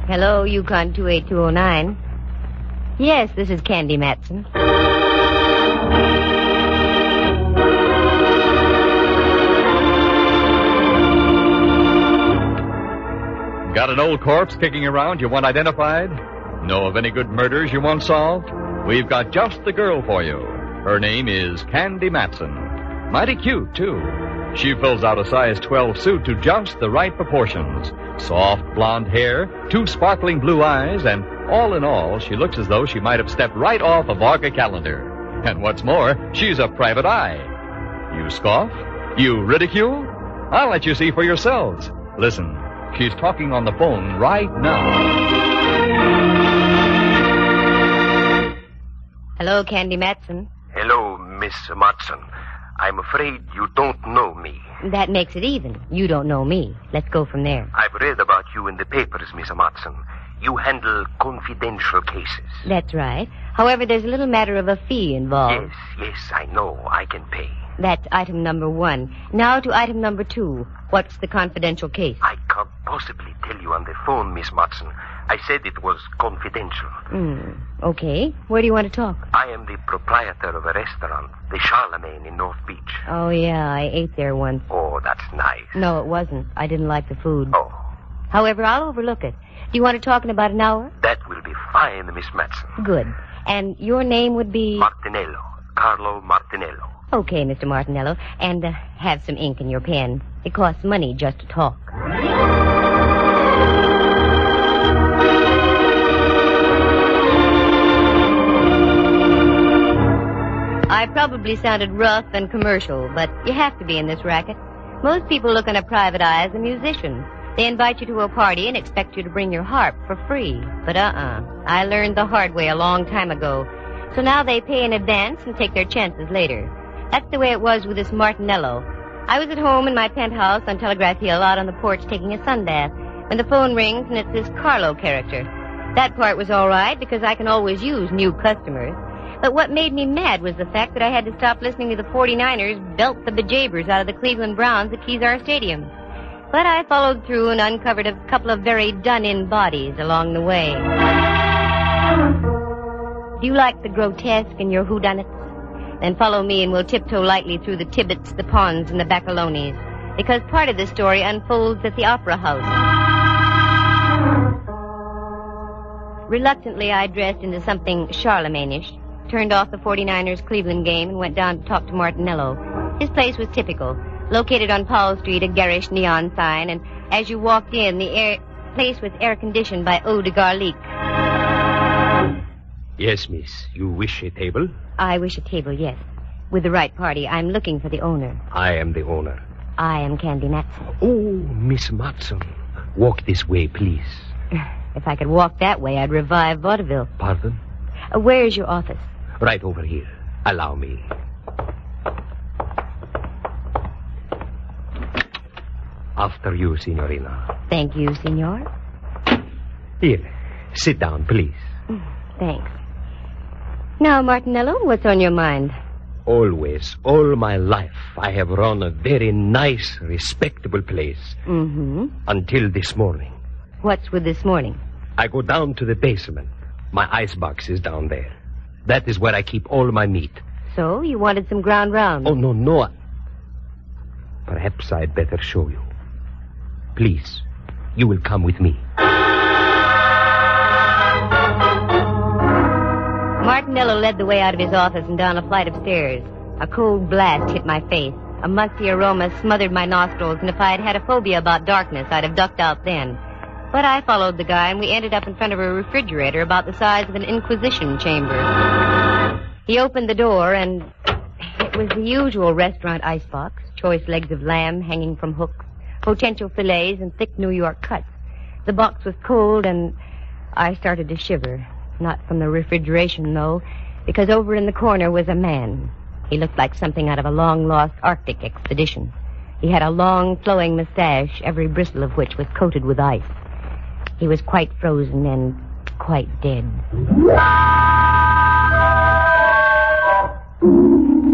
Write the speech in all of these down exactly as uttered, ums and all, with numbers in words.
Hello, Yukon two eight two oh nine. Yes, this is Candy Matson. Got an old corpse kicking around you want identified? Know of any good murders you want solved? We've got just the girl for you. Her name is Candy Matson. Mighty cute, too. She fills out a size twelve suit to just the right proportions. Soft blonde hair, two sparkling blue eyes, and all in all, she looks as though she might have stepped right off a Varga calendar. And what's more, she's a private eye. You scoff? You ridicule? I'll let you see for yourselves. Listen, she's talking on the phone right now. Hello, Candy Matson. Hello, Miss Matson. I'm afraid you don't know me. That makes it even. You don't know me. Let's go from there. I've read about you in the papers, Miss Matson. You handle confidential cases. That's right. However, there's a little matter of a fee involved. Yes, yes, I know. I can pay. That's item number one. Now to item number two. What's the confidential case? I can't possibly tell you on the phone, Miss Matson. I said it was confidential. Hmm. Okay. Where do you want to talk? I am the proprietor of a restaurant, the Charlemagne in North Beach. Oh, yeah. I ate there once. Oh, that's nice. No, it wasn't. I didn't like the food. Oh. However, I'll overlook it. Do you want to talk in about an hour? That will be fine, Miss Matson. Good. And your name would be? Martinello. Carlo Martinello. Okay, Mister Martinello. And uh, have some ink in your pen. It costs money just to talk. I probably sounded rough and commercial, but you have to be in this racket. Most people look on a private eye as a musician. They invite you to a party and expect you to bring your harp for free. But uh-uh. I learned the hard way a long time ago. So now they pay in advance and take their chances later. That's the way it was with this Martinello. I was at home in my penthouse on Telegraph Hill out on the porch taking a sunbath when the phone rings and it's this Carlo character. That part was all right because I can always use new customers. But what made me mad was the fact that I had to stop listening to the forty-niners belt the bejabers out of the Cleveland Browns at Kezar Stadium. But I followed through and uncovered a couple of very done-in bodies along the way. Do you like the grotesque in your whodunits? Then follow me and we'll tiptoe lightly through the Tibbets, the Ponds, and the Baccalones. Because part of the story unfolds at the Opera House. Reluctantly, I dressed into something Charlemagne-ish, turned off the forty-niners Cleveland game, and went down to talk to Martinello. His place was typical. Located on Powell Street, a garish neon sign, and as you walked in, the air, place was air-conditioned by eau de garlic. Yes, miss. You wish a table? I wish a table, yes. With the right party. I'm looking for the owner. I am the owner. I am Candy Matson. Oh, Miss Matson. Walk this way, please. If I could walk that way, I'd revive vaudeville. Pardon? Uh, where is your office? Right over here. Allow me. After you, Signorina. Thank you, Signor. Here, sit down, please. Thanks. Now, Martinello, what's on your mind? Always, all my life, I have run a very nice, respectable place. Mm-hmm. Until this morning. What's with this morning? I go down to the basement. My icebox is down there. That is where I keep all my meat. So, you wanted some ground round? Oh, no, no. Perhaps I'd better show you. Please, you will come with me. Martinello led the way out of his office and down a flight of stairs. A cold blast hit my face. A musty aroma smothered my nostrils, and if I had had a phobia about darkness, I'd have ducked out then. But I followed the guy, and we ended up in front of a refrigerator about the size of an Inquisition chamber. He opened the door, and it was the usual restaurant icebox. Choice legs of lamb hanging from hooks, potential fillets, and thick New York cuts. The box was cold, and I started to shiver. Not from the refrigeration, though, because over in the corner was a man. He looked like something out of a long-lost Arctic expedition. He had a long, flowing mustache, every bristle of which was coated with ice. He was quite frozen and quite dead.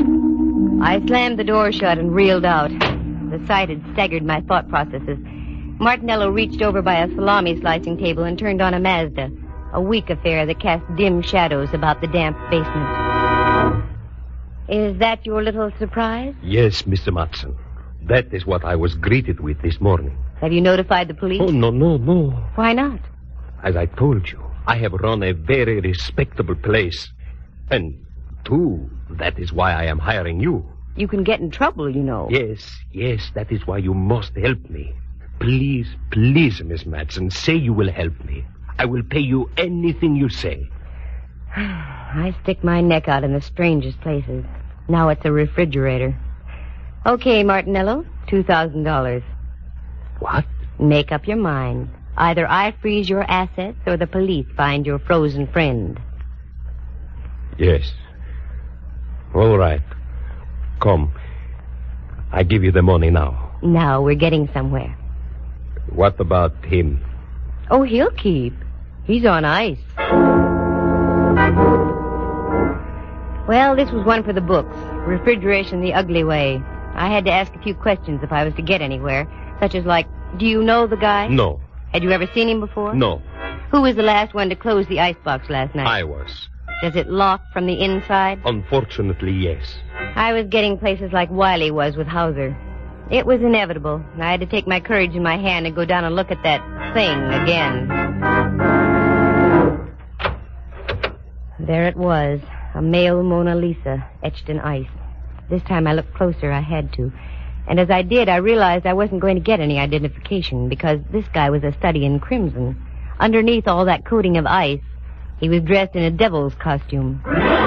I slammed the door shut and reeled out. The sight had staggered my thought processes. Martinello reached over by a salami slicing table and turned on a Mazda, a weak affair that cast dim shadows about the damp basement. Is that your little surprise? Yes, Mister Matson. That is what I was greeted with this morning. Have you notified the police? Oh, no, no, no. Why not? As I told you, I have run a very respectable place. And, too, that is why I am hiring you. You can get in trouble, you know. Yes, yes, that is why you must help me. Please, please, Miss Matson, say you will help me. I will pay you anything you say. I stick my neck out in the strangest places. Now it's a refrigerator. Okay, Martinello, two thousand dollars. What? Make up your mind. Either I freeze your assets or the police find your frozen friend. Yes. All right. Come. I give you the money now. Now we're getting somewhere. What about him? Oh, he'll keep. He's on ice. Well, this was one for the books. Refrigeration the ugly way. I had to ask a few questions if I was to get anywhere, such as like, do you know the guy? No. Had you ever seen him before? No. Who was the last one to close the icebox last night? I was. Does it lock from the inside? Unfortunately, yes. I was getting places like Wiley was with Hauser. It was inevitable. I had to take my courage in my hand and go down and look at that thing again. There it was, a male Mona Lisa etched in ice. This time I looked closer. I had to. And as I did, I realized I wasn't going to get any identification because this guy was a study in crimson. Underneath all that coating of ice, he was dressed in a devil's costume.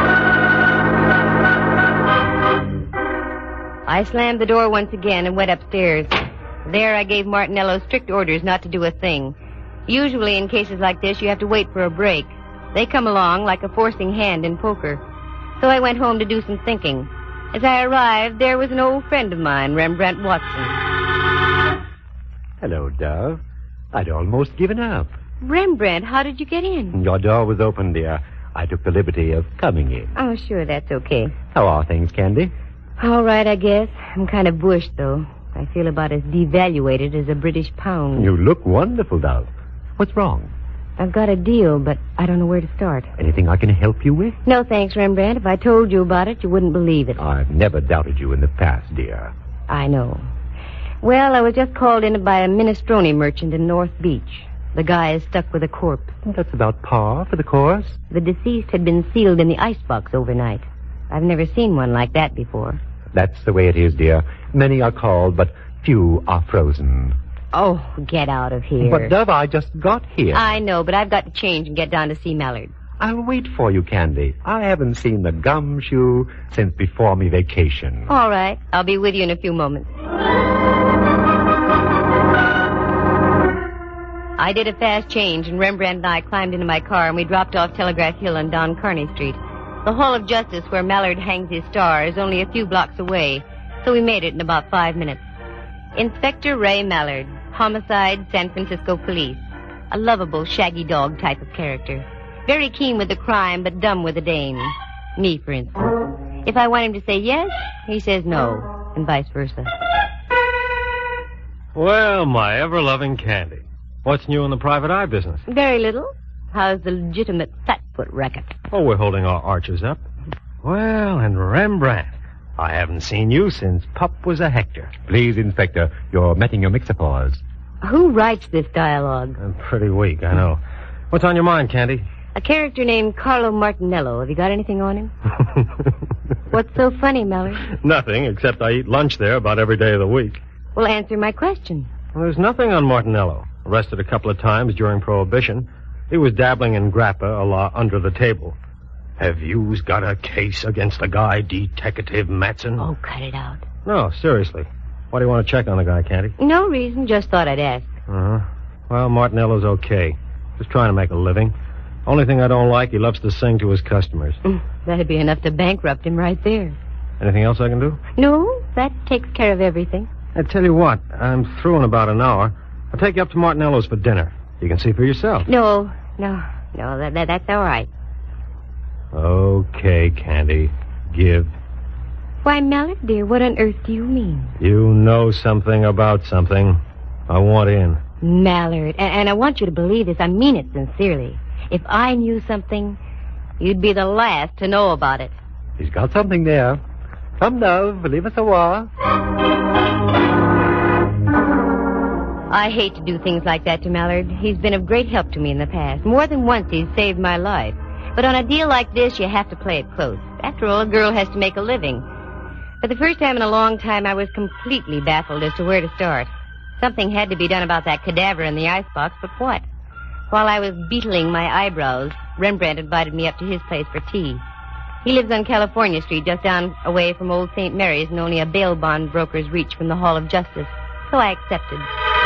I slammed the door once again and went upstairs. There I gave Martinello strict orders not to do a thing. Usually in cases like this, you have to wait for a break. They come along like a forcing hand in poker. So I went home to do some thinking. As I arrived, there was an old friend of mine, Rembrandt Watson. Hello, Dove. I'd almost given up. Rembrandt, how did you get in? Your door was open, dear. I took the liberty of coming in. Oh, sure, that's okay. How are things, Candy? All right, I guess. I'm kind of bushed, though. I feel about as devaluated as a British pound. You look wonderful, Dove. What's wrong? I've got a deal, but I don't know where to start. Anything I can help you with? No, thanks, Rembrandt. If I told you about it, you wouldn't believe it. I've never doubted you in the past, dear. I know. Well, I was just called in by a minestrone merchant in North Beach. The guy is stuck with a corpse. That's about par for the course. The deceased had been sealed in the icebox overnight. I've never seen one like that before. That's the way it is, dear. Many are called, but few are frozen. Oh, get out of here. But, Dove, I just got here. I know, but I've got to change and get down to see Mallard. I'll wait for you, Candy. I haven't seen the gumshoe since before me vacation. All right. I'll be with you in a few moments. I did a fast change, and Rembrandt and I climbed into my car, and we dropped off Telegraph Hill on Don Kearney Street. The Hall of Justice, where Mallard hangs his star, is only a few blocks away, so we made it in about five minutes. Inspector Ray Mallard, Homicide, San Francisco Police. A lovable, shaggy dog type of character. Very keen with the crime, but dumb with the dame. Me, for instance. If I want him to say yes, he says no, and vice versa. Well, my ever-loving Candy. What's new in the private eye business? Very little. How's the legitimate flatfoot racket? Oh, we're holding our arches up. Well, and Rembrandt. I haven't seen you since Pup was a Hector. Please, Inspector, you're metting your mixer-paws. Who writes this dialogue? I'm pretty weak, I know. What's on your mind, Candy? A character named Carlo Martinello. Have you got anything on him? What's so funny, Mallard? Nothing, except I eat lunch there about every day of the week. Well, answer my question. Well, there's nothing on Martinello. Arrested a couple of times during Prohibition. He was dabbling in grappa a la under the table. Have yous got a case against the guy, Detective Matson? Oh, cut it out. No, seriously. Why do you want to check on the guy, Candy? No reason, just thought I'd ask. Uh-huh. Well, Martinello's okay. Just trying to make a living. Only thing I don't like, he loves to sing to his customers. Mm, that'd be enough to bankrupt him right there. Anything else I can do? No, that takes care of everything. I tell you what, I'm through in about an hour. I'll take you up to Martinello's for dinner. You can see for yourself. No, no, no, that, that, that's all right. Okay, Candy. Give. Why, Mallard, dear, what on earth do you mean? You know something about something. I want in. Mallard, and, and I want you to believe this. I mean it sincerely. If I knew something, you'd be the last to know about it. He's got something there. Come, love, leave us a while. I hate to do things like that to Mallard. He's been of great help to me in the past. More than once he's saved my life. But on a deal like this, you have to play it close. After all, a girl has to make a living. For the first time in a long time, I was completely baffled as to where to start. Something had to be done about that cadaver in the icebox, but what? While I was beetling my eyebrows, Rembrandt invited me up to his place for tea. He lives on California Street, just down away from Old Saint Mary's, and only a bail bond broker's reach from the Hall of Justice. So I accepted.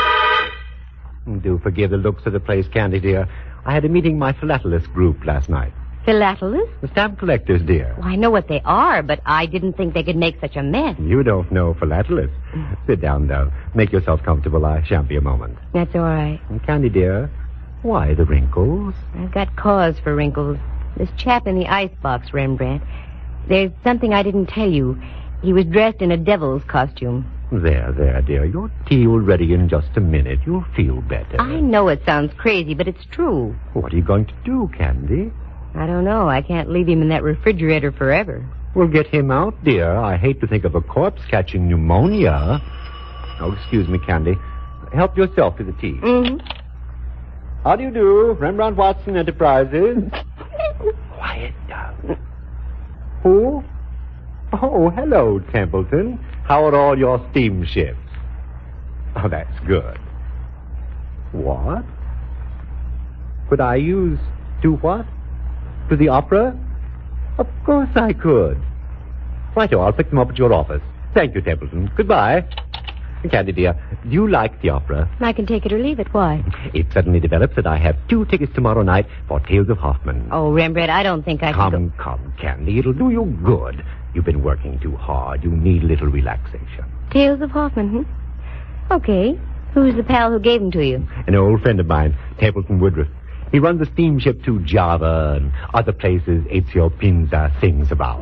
Do forgive the looks of the place, Candy, dear. I had a meeting with my philatelist group last night. Philatelists? The stamp collectors, dear. Well, I know what they are, but I didn't think they could make such a mess. You don't know philatelists. Sit down, though. Make yourself comfortable. I shan't be a moment. That's all right. And Candy, dear, why the wrinkles? I've got cause for wrinkles. This chap in the icebox, Rembrandt. There's something I didn't tell you. He was dressed in a devil's costume. There, there, dear. Your tea will ready in just a minute. You'll feel better. I know it sounds crazy, but it's true. What are you going to do, Candy? I don't know. I can't leave him in that refrigerator forever. We'll get him out, dear. I hate to think of a corpse catching pneumonia. Oh, excuse me, Candy. Help yourself to the tea. Mm-hmm. How do you do, Rembrandt Watson Enterprises? Quiet down. Who? Oh, hello, Templeton. How are all your steamships? Oh, that's good. What? Could I use... Do what? To the opera? Of course I could. Righto, I'll pick them up at your office. Thank you, Templeton. Goodbye. Candy, dear, do you like the opera? I can take it or leave it. Why? It suddenly develops that I have two tickets tomorrow night for Tales of Hoffman. Oh, Rembrandt, I don't think I come, can go... Come, Candy. It'll do you good. You've been working too hard. You need a little relaxation. Tales of Hoffman, hmm? Okay. Who's the pal who gave them to you? An old friend of mine, Templeton Woodruff. He runs a steamship to Java and other places Ezio Pinza sings about.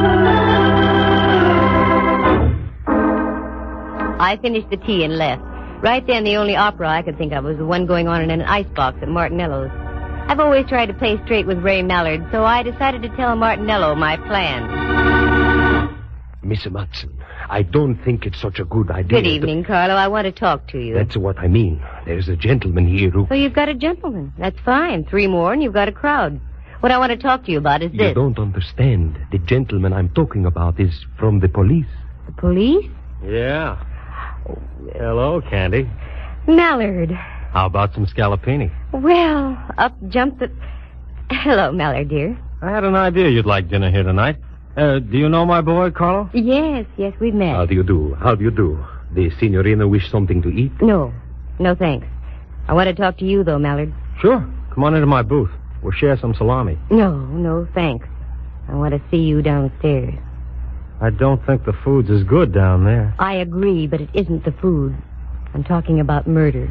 I finished the tea and left. Right then, the only opera I could think of was the one going on in an icebox at Martinello's. I've always tried to play straight with Ray Mallard, so I decided to tell Martinello my plan. Miss Matson, I don't think it's such a good idea. Good evening, to... Carlo. I want to talk to you. That's what I mean. There's a gentleman here who... So you've got a gentleman. That's fine. Three more and you've got a crowd. What I want to talk to you about is this. You don't understand. The gentleman I'm talking about is from the police. The police? Yeah. Oh, hello, Candy. Mallard. How about some scallopini? Well, up jumped the... Hello, Mallard, dear. I had an idea you'd like dinner here tonight. Uh, do you know my boy, Carlo? Yes, yes, we've met. How do you do? How do you do? The signorina wish something to eat? No. No, thanks. I want to talk to you, though, Mallard. Sure. Come on into my booth. We'll share some salami. No, no, thanks. I want to see you downstairs. I don't think the food's as good down there. I agree, but it isn't the food. I'm talking about murder.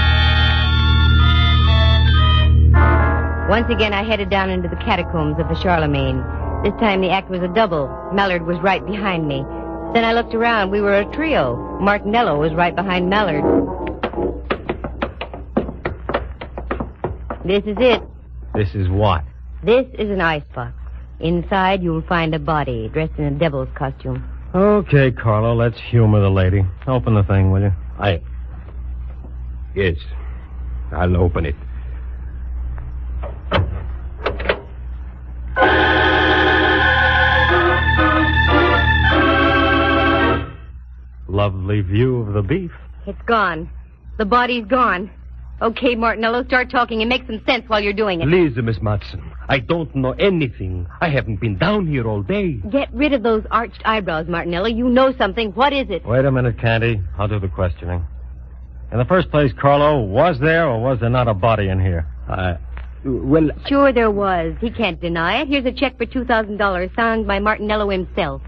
Once again, I headed down into the catacombs of the Charlemagne. This time the act was a double. Mallard was right behind me. Then I looked around. We were a trio. Martinello was right behind Mallard. This is it. This is what? This is an icebox. Inside, you'll find a body dressed in a devil's costume. Okay, Carlo, let's humor the lady. Open the thing, will you? I... Yes. I'll open it. Lovely view of the beef. It's gone. The body's gone. Okay, Martinello, start talking and make some sense while you're doing it. Please, Miss Matson. I don't know anything. I haven't been down here all day. Get rid of those arched eyebrows, Martinello. You know something. What is it? Wait a minute, Candy. I'll do the questioning. In the first place, Carlo, was there or was there not a body in here? Uh, well... Sure there was. He can't deny it. Here's a check for two thousand dollars signed by Martinello himself.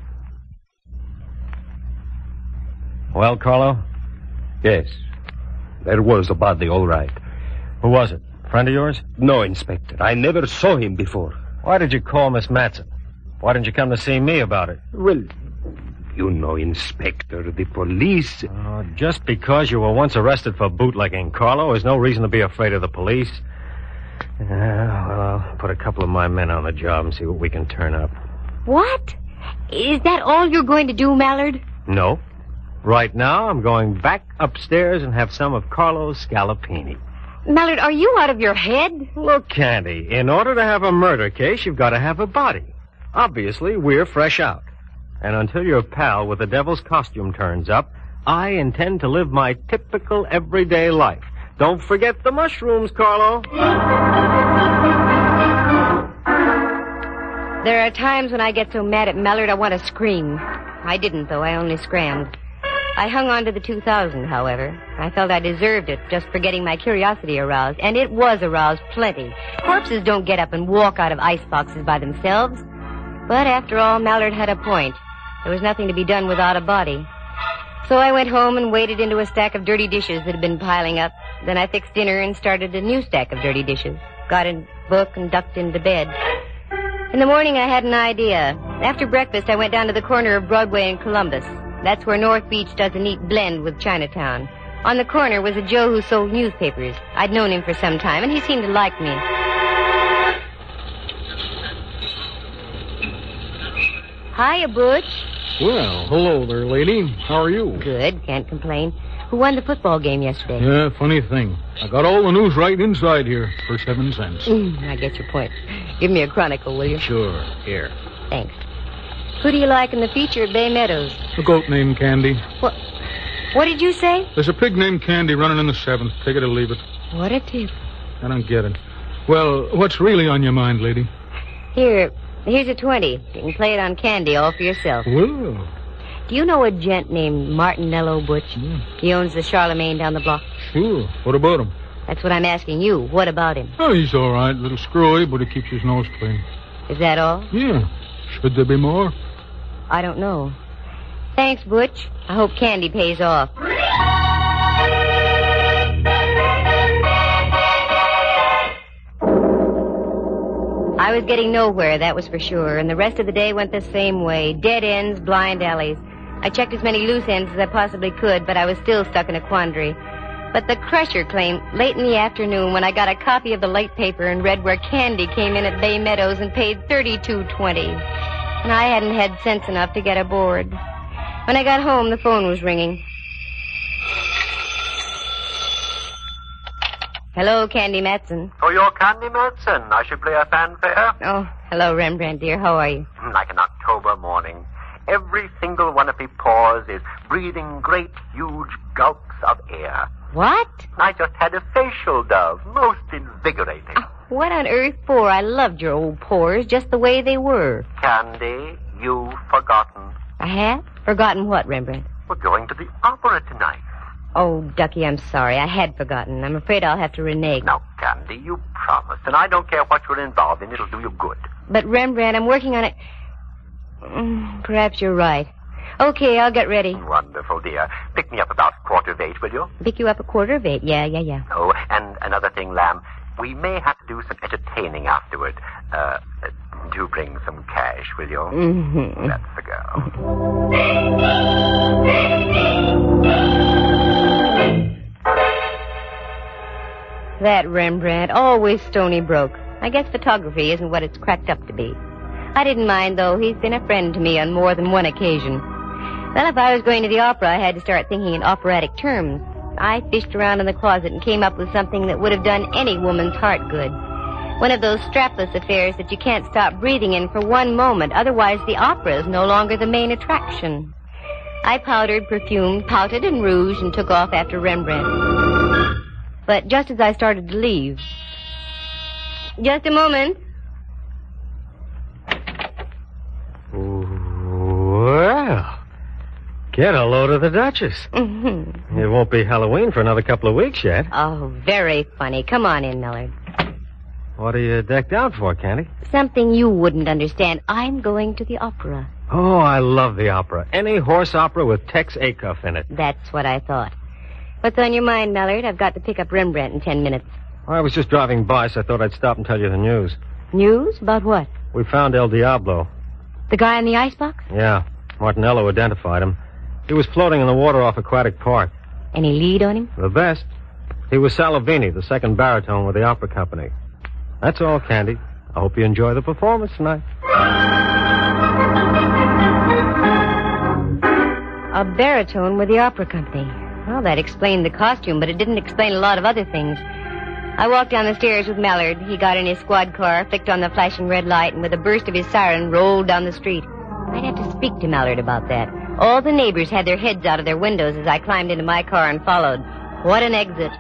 Well, Carlo? Yes. There was a body, all right. Who was it? Friend of yours? No, Inspector. I never saw him before. Why did you call Miss Matson? Why didn't you come to see me about it? Well, You know, Inspector, the police... Uh, just because you were once arrested for bootlegging, Carlo, is no reason to be afraid of the police. Uh, well, I'll put a couple of my men on the job and see what we can turn up. What? Is that all you're going to do, Mallard? No. Right now, I'm going back upstairs and have some of Carlo's scallopini. Mallard, are you out of your head? Look, Candy, in order to have a murder case, you've got to have a body. Obviously, we're fresh out. And until your pal with the devil's costume turns up, I intend to live my typical everyday life. Don't forget the mushrooms, Carlo. There are times when I get so mad at Mallard I want to scream. I didn't, though. I only scrammed. I hung on to the two thousand, however. I felt I deserved it just for getting my curiosity aroused, and it was aroused plenty. Corpses don't get up and walk out of ice boxes by themselves. But after all, Mallard had a point. There was nothing to be done without a body. So I went home and waded into a stack of dirty dishes that had been piling up. Then I fixed dinner and started a new stack of dirty dishes. Got a book and ducked into bed. In the morning, I had an idea. After breakfast, I went down to the corner of Broadway and Columbus. That's where North Beach does a neat blend with Chinatown. On the corner was a Joe who sold newspapers. I'd known him for some time, and he seemed to like me. Hiya, Butch. Well, hello there, lady. How are you? Good, can't complain. Who won the football game yesterday? Yeah, funny thing. I got all the news right inside here for seven cents. Mm, I get your point. Give me a chronicle, will you? Sure. Here. Thanks. Who do you like in the feature at Bay Meadows? A goat named Candy. What? What did you say? There's a pig named Candy running in the seventh. Take it or leave it. What a tip. I don't get it. Well, what's really on your mind, lady? Here, here's a twenty. You can play it on Candy all for yourself. Well. Do you know a gent named Martinello, Butch? Yeah. He owns the Charlemagne down the block. Sure. What about him? That's what I'm asking you. What about him? Oh, he's all right. A little screwy, but he keeps his nose clean. Is that all? Yeah. Should there be more? I don't know. Thanks, Butch. I hope Candy pays off. I was getting nowhere, that was for sure, and the rest of the day went the same way. Dead ends, blind alleys. I checked as many loose ends as I possibly could, but I was still stuck in a quandary. But the Crusher claimed late in the afternoon when I got a copy of the late paper and read where Candy came in at Bay Meadows and paid thirty-two twenty. And I hadn't had sense enough to get aboard. When I got home, the phone was ringing. Hello, Candy Matson. Oh, you're Candy Matson. I should play a fanfare. Oh, hello, Rembrandt, dear. How are you? Like an October morning. Every single one of me pores is breathing great, huge gulps of air. What? I just had a facial dove. Most invigorating. Oh, what on earth for? I loved your old pores just the way they were. Candy, you've forgotten. I have? Forgotten what, Rembrandt? We're going to the opera tonight. Oh, Ducky, I'm sorry. I had forgotten. I'm afraid I'll have to renege. Now, Candy, you promised, and I don't care what you're involved in. It'll do you good. But, Rembrandt, I'm working on it. Mm, perhaps you're right. Okay, I'll get ready. Wonderful, dear. Pick me up about quarter of eight, will you? Pick you up a quarter of eight. Yeah, yeah, yeah. Oh, and another thing, Lamb. We may have to do some entertaining afterward. Uh, uh do bring some cash, will you? Mm-hmm. Let's go. That Rembrandt, always stony broke. I guess photography isn't what it's cracked up to be. I didn't mind, though. He's been a friend to me on more than one occasion. Well, if I was going to the opera, I had to start thinking in operatic terms. I fished around in the closet and came up with something that would have done any woman's heart good. One of those strapless affairs that you can't stop breathing in for one moment, otherwise the opera is no longer the main attraction. I powdered, perfumed, pouted, and rouged, and took off after Rembrandt. But just as I started to leave... Just a moment. Well, get a load of the Duchess. Mm-hmm. It won't be Halloween for another couple of weeks yet. Oh, very funny. Come on in, Millard. What are you decked out for, Candy? Something you wouldn't understand. I'm going to the opera. Oh, I love the opera. Any horse opera with Tex Acuff in it. That's what I thought. What's on your mind, Millard? I've got to pick up Rembrandt in ten minutes. Well, I was just driving by, so I thought I'd stop and tell you the news. News? About what? We found El Diablo. The guy in the icebox? Yeah. Martinello identified him. He was floating in the water off Aquatic Park. Any lead on him? The best. He was Salavini, the second baritone with the opera company. That's all, Candy. I hope you enjoy the performance tonight. A baritone with the opera company. Well, that explained the costume, but it didn't explain a lot of other things. I walked down the stairs with Mallard. He got in his squad car, flicked on the flashing red light, and with a burst of his siren, rolled down the street. I'd have to speak to Mallard about that. All the neighbors had their heads out of their windows as I climbed into my car and followed. What an exit.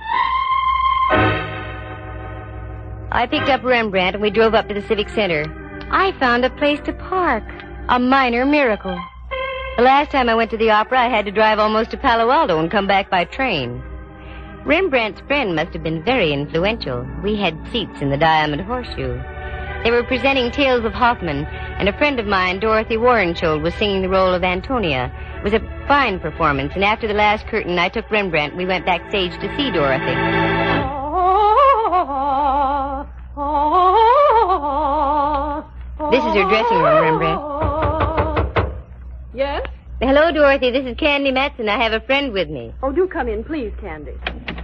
I picked up Rembrandt and we drove up to the Civic Center. I found a place to park. A minor miracle. The last time I went to the opera, I had to drive almost to Palo Alto and come back by train. Rembrandt's friend must have been very influential. We had seats in the Diamond Horseshoe. They were presenting Tales of Hoffmann, and a friend of mine, Dorothy Warrenschold, was singing the role of Antonia. It was a fine performance, and after the last curtain, I took Rembrandt and we went backstage to see Dorothy. This is her dressing room, Rembrandt. Yes? Hello, Dorothy. This is Candy Matson. I have a friend with me. Oh, do come in, please, Candy.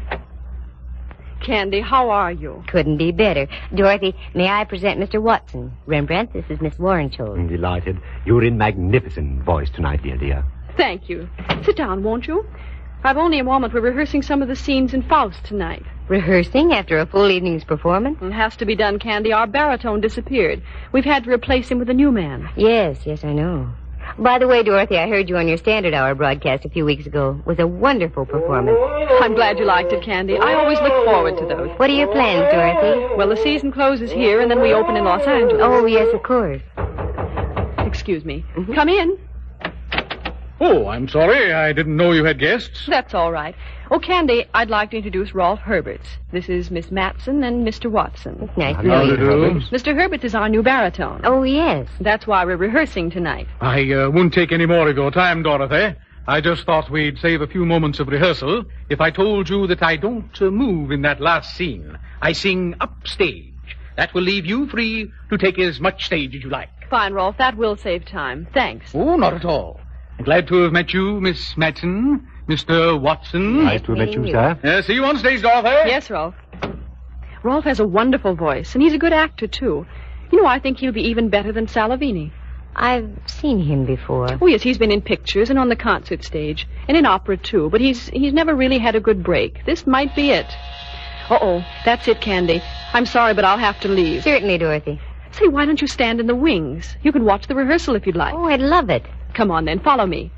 Candy, how are you? Couldn't be better. Dorothy, may I present Mister Watson? Rembrandt, this is Miss Warrenschold. I'm delighted. You're in magnificent voice tonight, dear dear. Thank you. Sit down, won't you? I've only a moment. We're rehearsing some of the scenes in Faust tonight. Rehearsing after a full evening's performance? It has to be done, Candy. Our baritone disappeared. We've had to replace him with a new man. Yes, yes, I know. By the way, Dorothy, I heard you on your Standard Hour broadcast a few weeks ago. It was a wonderful performance. I'm glad you liked it, Candy. I always look forward to those. What are your plans, Dorothy? Well, the season closes here, and then we open in Los Angeles. Oh, yes, of course. Excuse me. Mm-hmm. Come in. Oh, I'm sorry. I didn't know you had guests. That's all right. Oh, Candy, I'd like to introduce Rolf Herberts. This is Miss Matson and Mister Watson. It's nice to know you. Mister Herberts is our new baritone. Oh, yes. That's why we're rehearsing tonight. I uh, won't take any more of your time, Dorothy. I just thought we'd save a few moments of rehearsal if I told you that I don't uh, move in that last scene. I sing upstage. That will leave you free to take as much stage as you like. Fine, Rolf. That will save time. Thanks. Oh, not at all. Glad to have met you, Miss Matson, Mister Watson. Nice to have met you, sir. Uh, see you on stage, Dorothy. Yes, Rolf. Rolf has a wonderful voice, and he's a good actor, too. You know, I think he'll be even better than Salavini. I've seen him before. Oh, yes, he's been in pictures and on the concert stage, and in opera, too, but he's he's never really had a good break. This might be it. Uh-oh, that's it, Candy. I'm sorry, but I'll have to leave. Certainly, Dorothy. Say, why don't you stand in the wings? You can watch the rehearsal if you'd like. Oh, I'd love it. Come on, then. Follow me.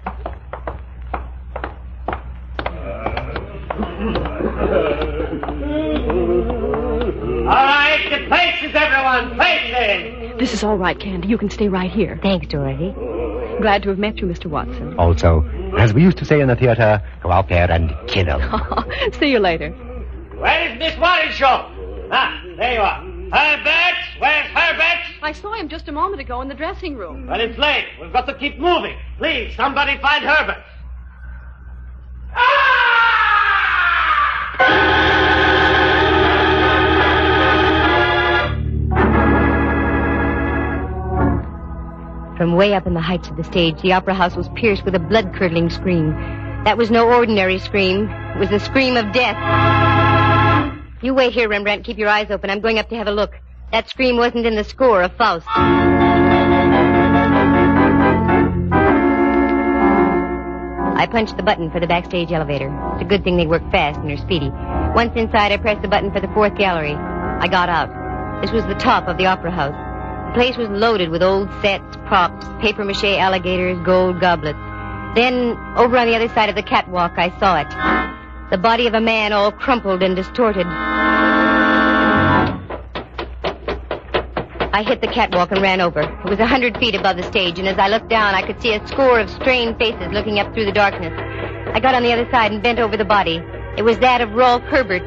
All right, to places, everyone. Places. This is all right, Candy. You can stay right here. Thanks, Dorothy. Glad to have met you, Mister Watson. Also, as we used to say in the theater, go out there and kill him. See you later. Where is Miss Warrenschold? Ah, there you are. Herbert! Where's Herbert? I saw him just a moment ago in the dressing room. Well, it's late. We've got to keep moving. Please, somebody find Herbert. From way up in the heights of the stage, the opera house was pierced with a blood-curdling scream. That was no ordinary scream. It was the scream of death. You wait here, Rembrandt. Keep your eyes open. I'm going up to have a look. That scream wasn't in the score of Faust. I punched the button for the backstage elevator. It's a good thing they work fast and are speedy. Once inside, I pressed the button for the fourth gallery. I got out. This was the top of the opera house. The place was loaded with old sets, props, papier-mâché alligators, gold goblets. Then, over on the other side of the catwalk, I saw it. The body of a man all crumpled and distorted. I hit the catwalk and ran over. It was a hundred feet above the stage, and as I looked down, I could see a score of strained faces looking up through the darkness. I got on the other side and bent over the body. It was that of Rolf Herbert.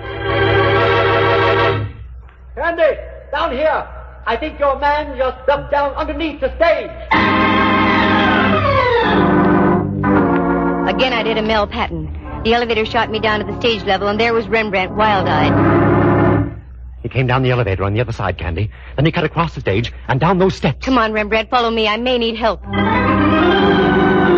Candy, down here. I think your man just dumped down underneath the stage. Again, I did a Mel Patton. The elevator shot me down to the stage level, and there was Rembrandt, wild-eyed. He came down the elevator on the other side, Candy. Then he cut across the stage and down those steps. Come on, Rembrandt, follow me. I may need help.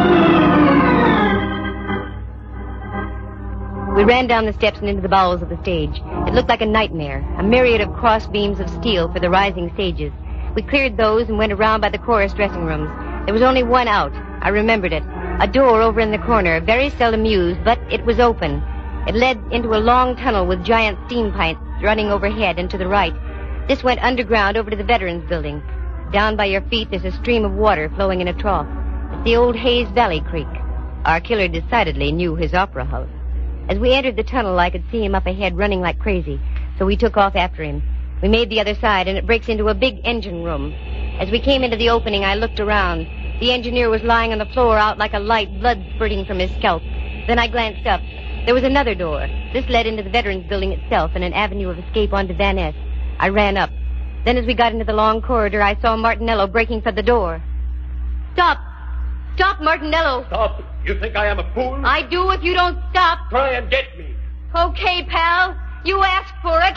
ran down the steps and into the bowels of the stage. It looked like a nightmare, a myriad of cross beams of steel for the rising stages. We cleared those and went around by the chorus dressing rooms. There was only one out. I remembered it. A door over in the corner, very seldom used, but it was open. It led into a long tunnel with giant steam pipes running overhead and to the right. This went underground over to the Veterans Building. Down by your feet, there's a stream of water flowing in a trough. It's the old Hayes Valley Creek. Our killer decidedly knew his opera house. As we entered the tunnel, I could see him up ahead running like crazy, so we took off after him. We made the other side, and it breaks into a big engine room. As we came into the opening, I looked around. The engineer was lying on the floor out like a light, blood spurting from his scalp. Then I glanced up. There was another door. This led into the Veterans Building itself and an avenue of escape onto Van Ness. I ran up. Then as we got into the long corridor, I saw Martinello breaking for the door. Stop! Stop, Martinello! Stop! You think I am a fool? I do if you don't stop. Try and get me. Okay, pal. You asked for it.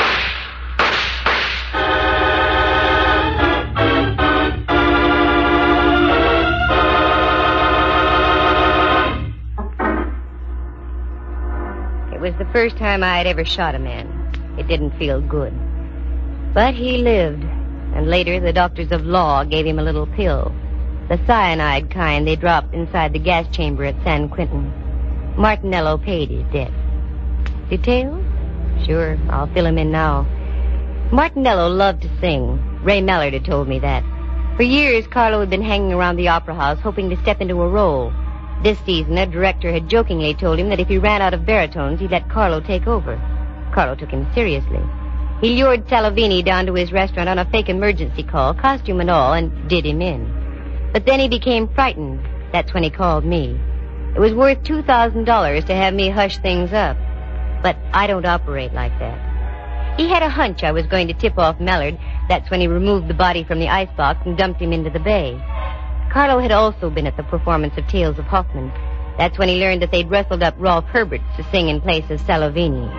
It was the first time I had ever shot a man. It didn't feel good. But he lived, and later the doctors of law gave him a little pill. The cyanide kind they dropped inside the gas chamber at San Quentin. Martinello paid his debt. Details? Sure, I'll fill him in now. Martinello loved to sing. Ray Mallard had told me that. For years, Carlo had been hanging around the opera house hoping to step into a role. This season, a director had jokingly told him that if he ran out of baritones, he'd let Carlo take over. Carlo took him seriously. He lured Salovini down to his restaurant on a fake emergency call, costume and all, and did him in. But then he became frightened. That's when he called me. It was worth two thousand dollars to have me hush things up. But I don't operate like that. He had a hunch I was going to tip off Mallard. That's when he removed the body from the icebox and dumped him into the bay. Carlo had also been at the performance of Tales of Hoffman. That's when he learned that they'd rustled up Rolf Herberts to sing in place of Salovini.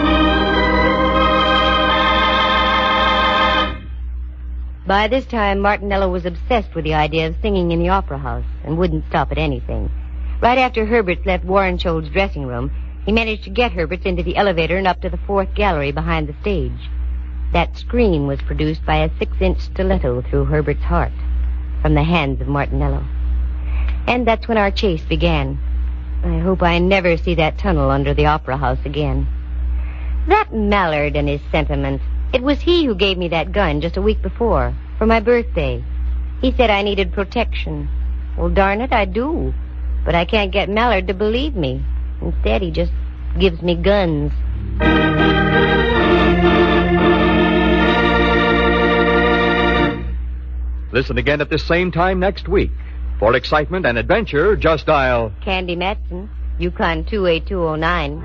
By this time, Martinello was obsessed with the idea of singing in the opera house and wouldn't stop at anything. Right after Herberts left Warrenshold's dressing room, he managed to get Herberts into the elevator and up to the fourth gallery behind the stage. That scream was produced by a six-inch stiletto through Herbert's heart from the hands of Martinello. And that's when our chase began. I hope I never see that tunnel under the opera house again. That Mallard and his sentiment. It was he who gave me that gun just a week before, for my birthday. He said I needed protection. Well, darn it, I do. But I can't get Mallard to believe me. Instead, he just gives me guns. Listen again at this same time next week. For excitement and adventure, just dial Candy Matson, Yukon two eight two oh nine.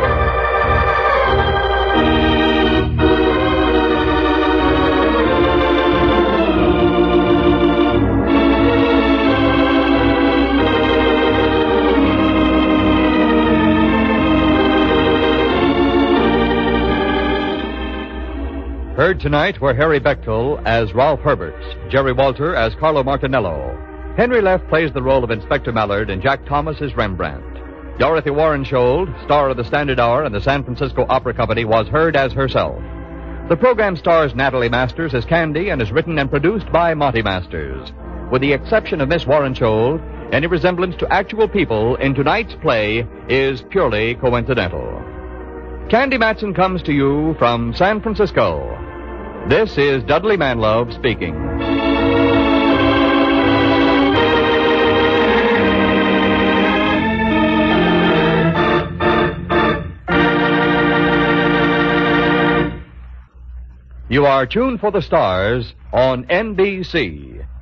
Heard tonight were Harry Bechtel as Rolf Herberts, Jerry Walter as Carlo Martinello. Henry Leff plays the role of Inspector Mallard, and Jack Thomas is Rembrandt. Dorothy Warrenshold, star of the Standard Hour and the San Francisco Opera Company, was heard as herself. The program stars Natalie Masters as Candy and is written and produced by Monty Masters. With the exception of Miss Warrenshold, any resemblance to actual people in tonight's play is purely coincidental. Candy Matson comes to you from San Francisco. This is Dudley Manlove speaking. You are tuned for the stars on N B C.